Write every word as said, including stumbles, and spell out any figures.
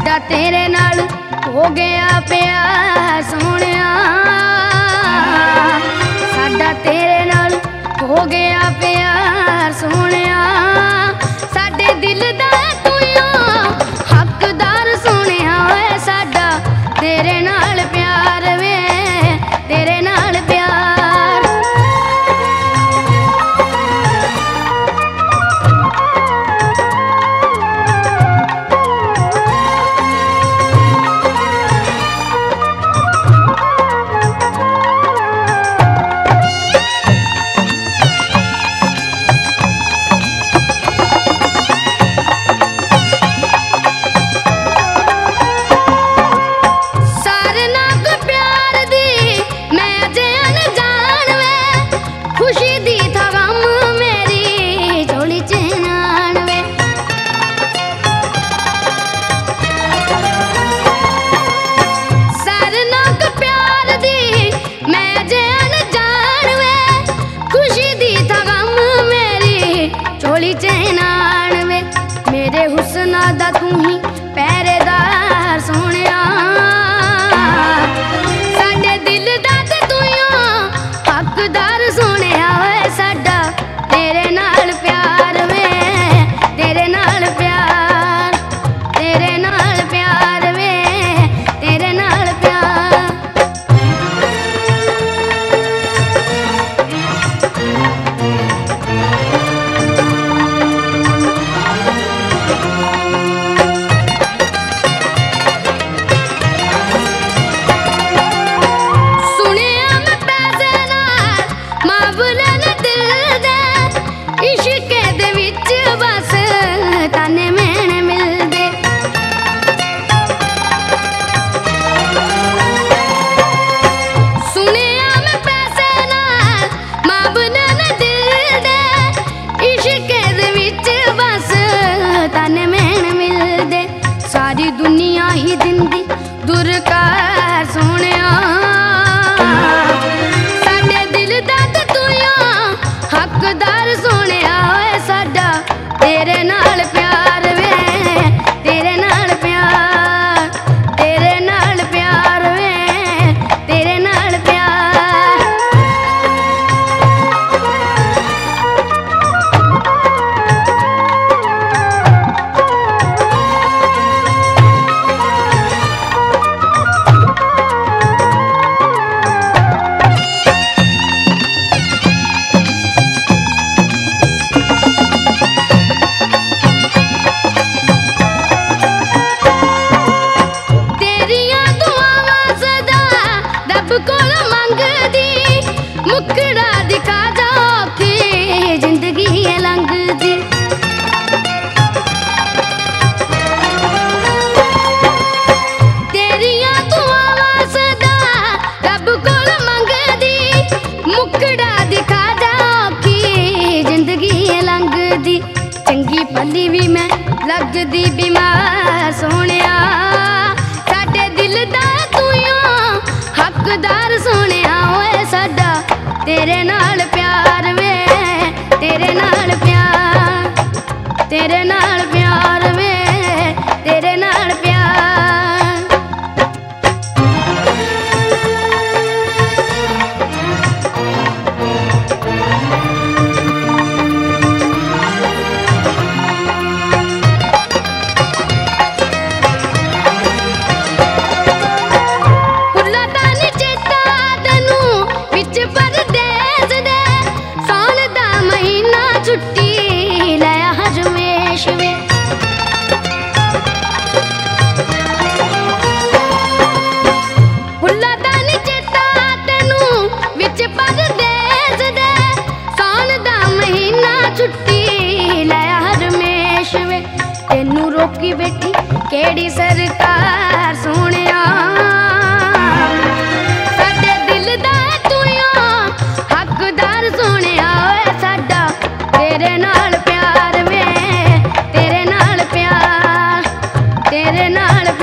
साडा तेरे नाल हो गया प्यार सोहणिया, साडा तेरे नाल हो गया प्यार सोहणिया, साडे दिल दा तू हकदार सोहणिया, साडा तेरे नाल प्यार वे तेरे नाल प्यार। मेरे हुस्ना दा तू ही पहरेदार सोहणिया, साडे दिल दा ते तू हकदार सोहणिया, साडा तेरे नाल प्यार वे तेरे नाल प्यार, तेरे नाल प्यार वे तेरे नाल प्यार। सारी दुनिया ही दिंदी दुरकार सोहणिया, साडे दिल दा ते तू हकदार सोहणिया, साडा तेरे नाल प्यार वे तेरे नाल प्यार, तेरे नाल प्यार वे तेरे नाल प्यार। कोल मंगदी मुकड़ा दिखा जाओ कि जिंदगी लंघदी, तेरिया दुआवां सदा रब कोल मंगदी मुकड़ा दिखा जाओ कि जिंदगी लंघदी, चंगी भली भी मैं लगदी बीमार सोहणिया, साडे दिल दा तू हकदार सोहणिया, साडा तेरे नाल प्यार वे तेरे नाल प्यार, तेरे नाल प्यार वे तेरे नाल प्यार। तेनू रोकी बैठी केड़ी सरकार सोहणिया, साडे दिल दा तू हकदार सोहणिया, साडा तेरे नाल प्यार वे तेरे नाल प्यार, तेरे नाल